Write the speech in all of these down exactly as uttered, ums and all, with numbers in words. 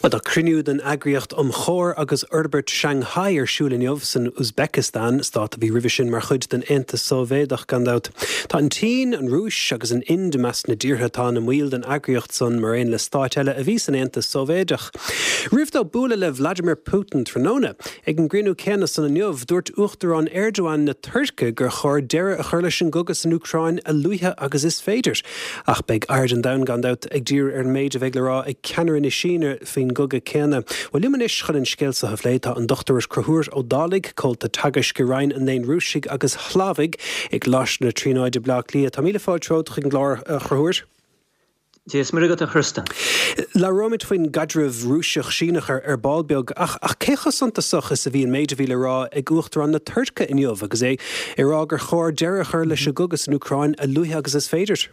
Well, criniú den agriocht om chór agus Herbert Shanghai ar siúlinneomh san Uzbekistan stát a bhí rivisin mar chud den Aontas Sóivéadach gandát. Tá an tín an rúis agus an ind meas na díortha tá na mhuill den agriocht son mar aon le stáit eile a bhí san Aontas Sóivéadach. Riamh búla le Vladimir Putin tróna ag an grinú céanna san aniuh dúirt Uachtarán Erdogan na Tuirce gur chóir deire a chuir leis an gugas an Ucrain a luithe agus is féidir. Ach beag aird an dain gandát ag dír ar méid a bheith le rá ag ceannar in isíne fin goga céanna. Well limanis chun an scéalsa a bhléita an dochtúras cruthair ó dálig cóilta tagas go rainn an nain rúsig agus chlavig ag las na trínáide blach lia. Tá míle fáil tród chun glár cruthair. Yes, mar agad a chrstan. La romit faoin gadrih rúiseach sínachar ar ballbeag ach ach cécha santasach is a bhí an méid a bhí le rá ag Uachtarán na Tuirce inniuh agus é i rá gur chóir deire chuir leis a gugas an Ucrain a luithe agus is féidir.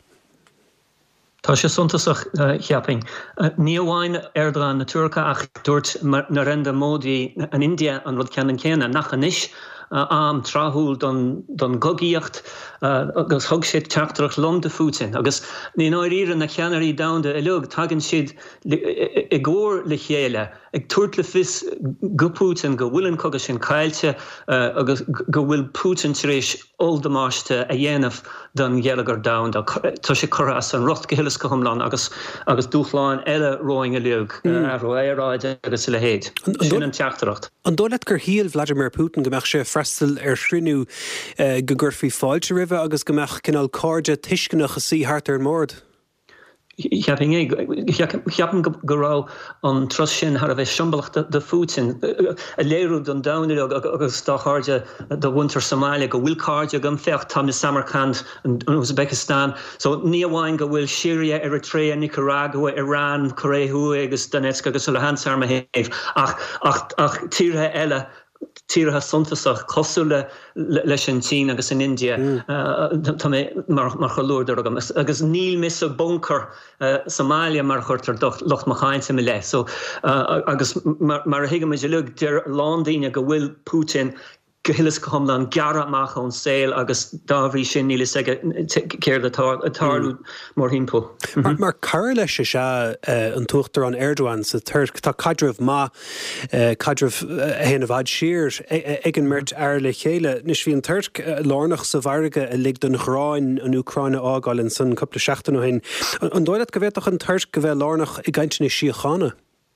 Tá sé suntasach cheaping. Ní amháin Erdogan na Tuirce ach dúirt Narendra Modi an India an rud ceann céanna nach anis am trahúil don gogaíocht agus thug siad teachtarach lom de Putin agus ní áiríre na cheannarí damhanda i leog tagann siad i gcóir le chéile ag tuairt le fis go Putin go bhfuileann cogadh sin caiilte agus go bhfuil Putin tar éis oldamáiste a dhéanamh don ghealagar damhanda. Tá sé choras an rocht gohilas go thomláin agus agus dúchláin eile roing a leog a roiráide agus le héad. Sin an teachtaраcht. An dóilead gur híal Vladimir Putin gombeach sé freistal ar shriniú go gurfaí fáilte ribh agus gombeach cinál cóide tuiscinach a sí hart ar mód. Cheaping é, cheapan go rá an tros sin har a bheith siombalach de Putin a léirú don damhanda agus tá cháide do winter Somália go bhfuil cáide go an fecht tá na Samarkand an Uzbekistan. So ní amháin go bhfuil Syria, Eritrea, Nicaragua, Iran, Corea agus Donetsk agus Luhansk arma héh ach ach ach tíortha eile tíortha suntasach cosú le leis an Tín agus in India tá mé mar cholúrdar agam agus níl mis a bunker Somália mar chuirtar locht machain sa le. So agus mar a hiige me lug deir Londíine go bhfuil Putin gohilas go thomláin gearra amach ón saoil agus dábhrí sin níl is aige céir atárú mór himpo. Mar cara leis se an Uachtarán Erdogan sa Tuirc tá cadrih má cadrih héana bhd siar ag an mirt air le chéile. Nis bhí an Tuirc lárnach sa bharige a lig don chráin an Ucraine ágáil in san coppla seachtain ó hain. An dóilead go bhéach an Tuirc go bheith lárnach i gcainteanna síochána.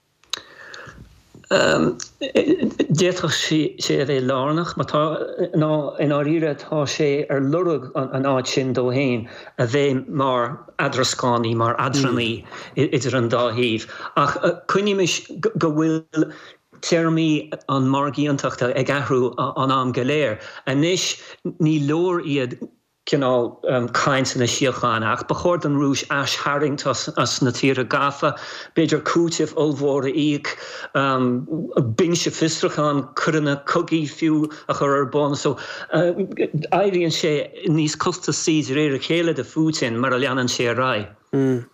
Um, Déach sé a bheith lárnach, má in áíre tá sé ar lurug an áid sin dó héin a bheith mar adrascánaí, mar adranaí idir an dáhíomh. Ach cuineimiis go bhfuil teirmí an margaíontachta ag ahrú an am go léir. Anis ní leor iad cinál um, caint na síochána ach bachord an rúis as haringt as, as na tíre gafa beidir cútif olmhóra íag um, bing se fistrachan curna cogi fiú a chur ar bon. So uh, airíonn sé níos costa síd réir a chéile de Putin mar a leanan sé a rai. Mm.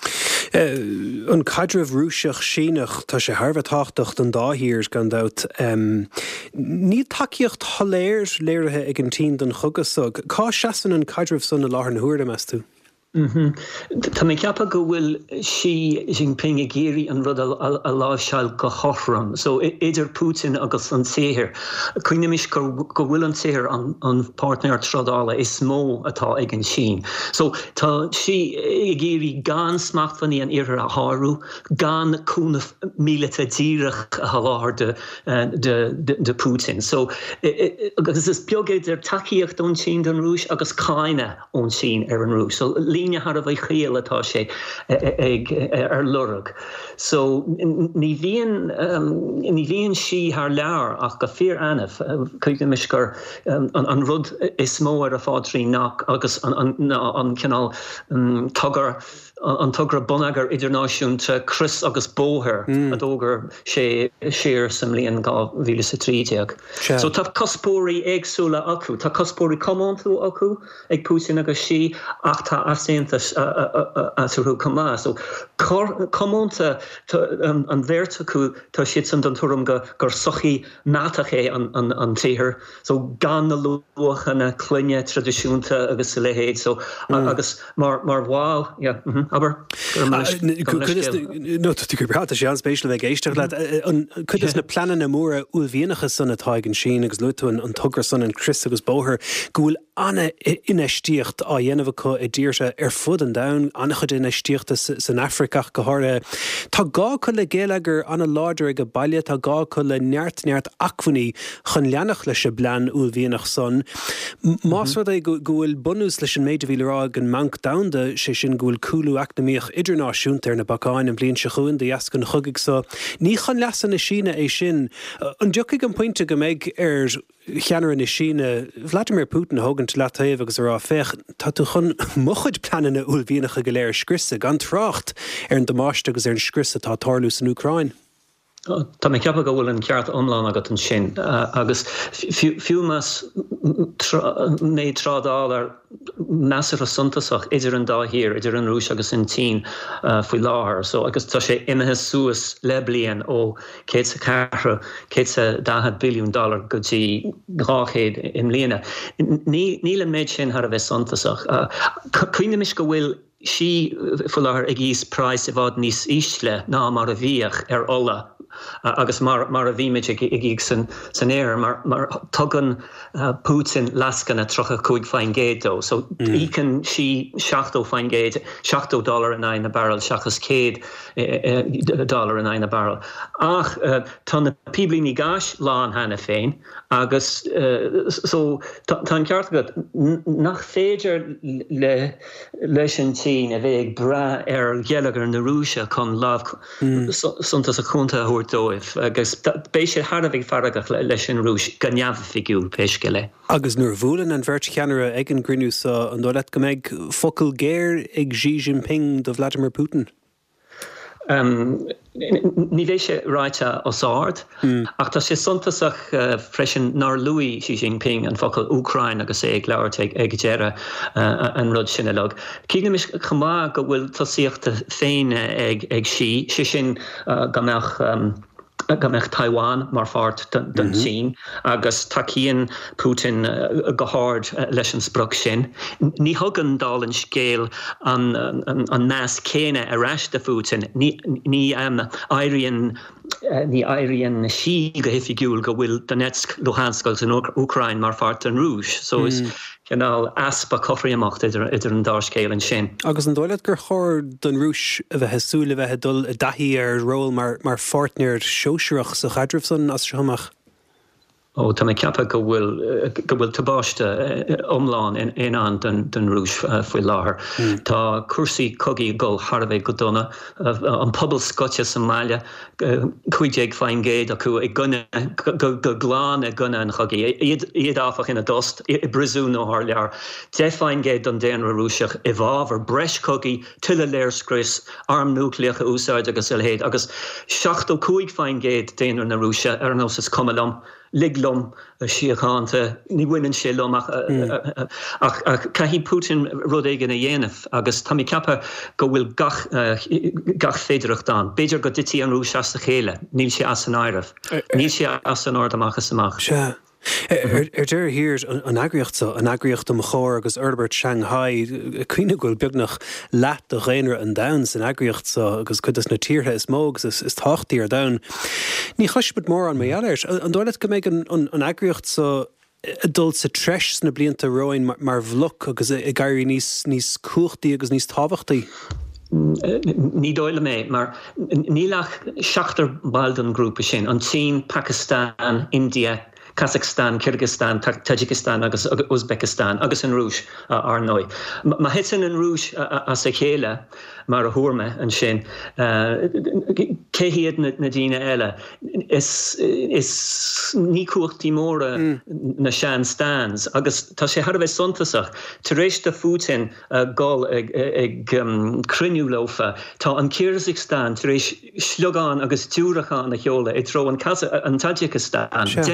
Uh, an cadrih rúiseach sínach tá sé Harbh tácht an dáhírs gandát um, ní takeíocht tholéir léirithe ag an tín don chugasog. Cá seasan an cadrih san na láthair na huairda meas tú? Tá mé ceappa go bhfuil Xi Jinping a géirí an rud a láseáil go chothram. So idir Putin agus an téhir. Cuineimiis go bhfuil an téhir an partner trodála is mó atá ag an Sin. So tá Xi i géirí gan smachfaní an iarthar a háú, gan cúna míleta díreach a láthir de, de, de, de Putin. So agus is beagéid ar takeíocht ón Sin don rúis agus cáine ón Sin ar an rúis. So líne har a bheith chéal atá sé ag ar lurug. So ní bhíon ní bhíon si haar lear ach go fear anamh chuigimiis gur an rud is mó ar a fádrí nach agus an cinál tugar an tugra bonagar idirnáisiúnta Chris agus Bóthir mm. a dógur sé séir sam líon gá bhíle sa tríteag. So tá cospóirí agsúla acu, tá cospóirí commántú acu ag Putin agus sí ach tá aséantas asúrú comá. So commánta an bhéirt acu tá siad san don tuaim gur sochaí nátach é an tíhir. So gan na luachanna cluine tradiisiúnta agus sa lehéad. So agus mar bháil, yeah, aber no tu brat sé an spéisial bheith géisteach le chud is na planan na móra úlhíanacha san atáigen sin agus luún an tugur san an Chris agus bóthir gúil anna inestíocht á dhéanamh chu i ddíirse ar fud an dam anna chud inestíochta san Africach go háir tá gá chu le géalagur anna láidir go bailile tá gá chu le neart neart achhaní chun leannach leis se blean úlhíanach son más é gúil bunús leis an méidir bhílerá an manc damda sé sin gúil coolú acnamíoch idirnáisiúnta ar na bacáin an blion se chuin de jascan chuigh so ní chun lesan na sína é sin an deoigh an pointe go méid ar cheanar na sína Vladimir Putin hagant le taobh agus ará fech tá tú chun mochuid planana úlhíanacha go léir scrisa gan trácht ar an damáiste agus ar an scrisa tá tarlús in Ucrain. Tá mé ceappa go bhfuil an ceart omláin agat an sin agus fiúmas né trádáil ar measar a suntasach idir an dáhír idir an rúis agus in tí faoi láthair so agus tá sé imethe suas le bliain ó cé sa ceithre cé sa dá billiún dollar go dtí gráchéad im líana. Ní le méid sin har a bheith suntasach. Cuine mis go bhfuil si fular ag ís price i bhád níos ísle ná mar a bhíoch ar ola Uh, agus mar, mar a bhíimiid ag ag san, san éir, mar, mar tugan uh, Putin lascan a trocha cúig fáin géadó. So mm. ícan si seachtó fáin géad, seachtó dollar in ein a barrel, seachas céad uh, dollar in ein a barrel. Ach, uh, tá na pibli ní gáis lán hana féin, agus uh, so tá an ceart go nach féidir le leis an tí a bheith bra ar gealagar na rúise chun láh mm. suntas a chunta dóibh agus béise Harbh faragach leis an rúis ganneamh figiúil péisce le. Agus nuair bhualann an bhirt cheanara ag an grinú sa an dóilead go méid focail géir ag Xi Jinping do Vladimir Putin? Um, ní bhéh sé ráite os áard, mm. ach tá sé suntasach uh, freisin nar Louis Xi Jinping an focail Ucrain agus é ag leabhart ag ag deire uh, an rud sinna lug. Cíne mis chumá go bhfuil tosíochta féin ag ag Xi, sé sin uh, gameach um, gameach Taiwan mar fart den mm-hmm. sin, agus takeíonn Putin uh, go hard uh, leis an sprug sin. Ní thugann dal an scéal an, an, an nás céine a reis de Putin, ní, ní um, airíonn Uh, ní airíonn na sí go hifigiúil go bhfuil Donetsk, Luhansk in Ucrain mar fart an rúis. So mm. is cinál aspa cothraíomacht idir, idir an dárscéil an sin. Agus an dóilead gur chóir don rúis a bheit heasúla a bheit dul a dathí ar ról mar, mar fortneir seoisireach sa chadribh san as seomach. ó tá mé ceappa go bhfuil go bhfuil tabáiste omláin in, in an den, den rúis uh, faoi láthair. Mm. Tá cuasaí cogaí go Harbh go donna uh, an pobl Scotia Somália uh, chuidéag fáin géad acu i gunne go, go gláán a gunne an chogaí. Iad áfach ina dost i brisú nó thar lear. De fáin géad an déan rúiseach i bhábhar breis cogaí tuile léir scris arm núcleacha úsáid agus ilhéad agus seachtó cúig fáin géad déanaar na rúise ar an osas cumalom. Liglum siachánta ní bhaineann sé lom ach, mm. ach, ach caithí Putin rud éigen a dhéanamh agus tá mí ceappa go bhfuil gach, uh, gach féidirach dá. Beidir go dití an rúis as a chéile, níl sé as an áireamh, níl sé as an áard amachchas amach. Sure. Er er der hier an agriocht so an agriocht am chóir agus Herbert Shanghai cuine goil beagnach leat do réinre an downs an agriocht so agus chud is na tíortha is mógus is, is táchtaí ar down. Ní chuisbit mór an méalairs an dóilead go méid an, an, an agriocht so dul sa treis na blianta roin mar, mar bhluch agus i gairí níos níos cuachtaí agus níos tábhachtaí. Ní dóile mé, mar nílach seachtar baldan grúpa sin an Tsín, Pakistan, India, Kazakhstan, Kyrgyzstan, Tajikistan agus Uzbekistan agus an rúis uh, ar nói. Ma hitan an rúis uh, as a chéile mar a thuirme an sin. Céhiad uh, na dína eile is, is ní cuachtaí móra mm. na sean stands agus tá sé Harbh suntasach. Tar éis de Putin uh, gol ag, ag um, criniú lofa tá an Kyrgyzstan tar éis slugán agus túrachán na cheola i tro an, Kaza- an Tajikistan. Sure. Denúra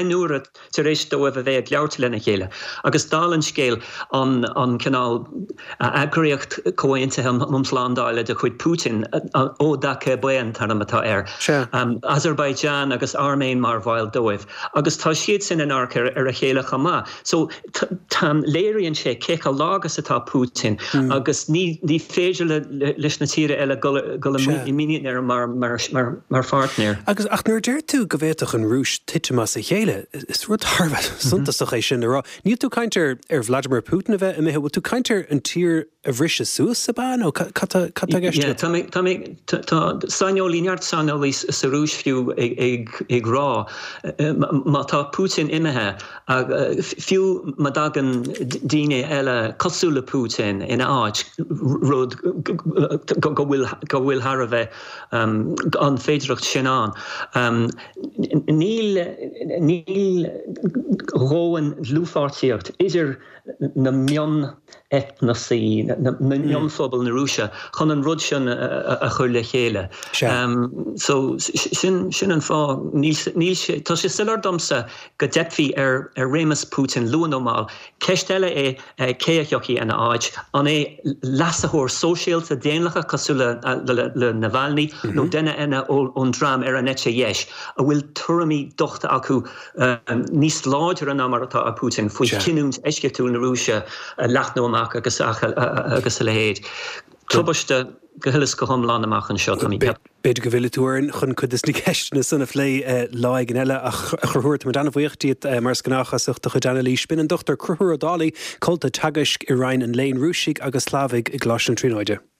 tar éis do bh bheith leabhart lena chéile. Agus dálann scéal an an canál agriocht comhaointe mumsláándáile de chuid Putin ó dacha buan tar amatá air. Um, Azerbaijan agus Arméin mar bhil dóibh. Agus tá siad sin an arcar ar a chéile chamá. So tá léironn sé cécha lágas atá Putin mm. agus ní ní féidir le leis na tíre eile go míine mar mar mar mar fartnéir. Agus ach nuair deir tú go bhéach an rúis titemas a chéile, is rud Harbh suntasach é sin rá. Níl tú caintear ar Vladimir Putin a bheith a méthe bhfuil tú caintear an tír a bhrisise suas sa bán ó cata gceiste? Tá sainolíneart sainolí sa rúis fiú ag rá má tá Putin imethe fiú má dagan daine eile cosúla Putin ina áit rud go bhfuil Har a bheith an féidireacht sin an. Níl níl róin lúfáirtíocht idir na mion etnasaí, na mionphobal na Rússia, chun an rud sin a chur le chéile. So sin sin an fá níl sé, tá sé still domsa go dephí ar ar rémas Putin luan ómáil, ceist eile é céachiochaí ana áid, an é leasathóir sóisialta déanlacha cosúla le Navalny, nó duine ina ón drám ar an nete dhéis, a bhfuil tuairimí dochta acu níos láidir an amartá a Putin, faoi cinúnt eisceú na Rússia leathnú amach agus agus a lehéad. Tubaiste gohuilas go thomláin amach an seo amí. Beidir go bhfuil túin chun chud is ní ceistena sanna phlé lá gan eile a chruthúirt mar anna bhuiochtíad mar scanachasach do chudána lí spin an dochtar cruthúr a dálaí colta tagaisc i rainn an léon rúisiigh agus slávig i gláis an tríóide.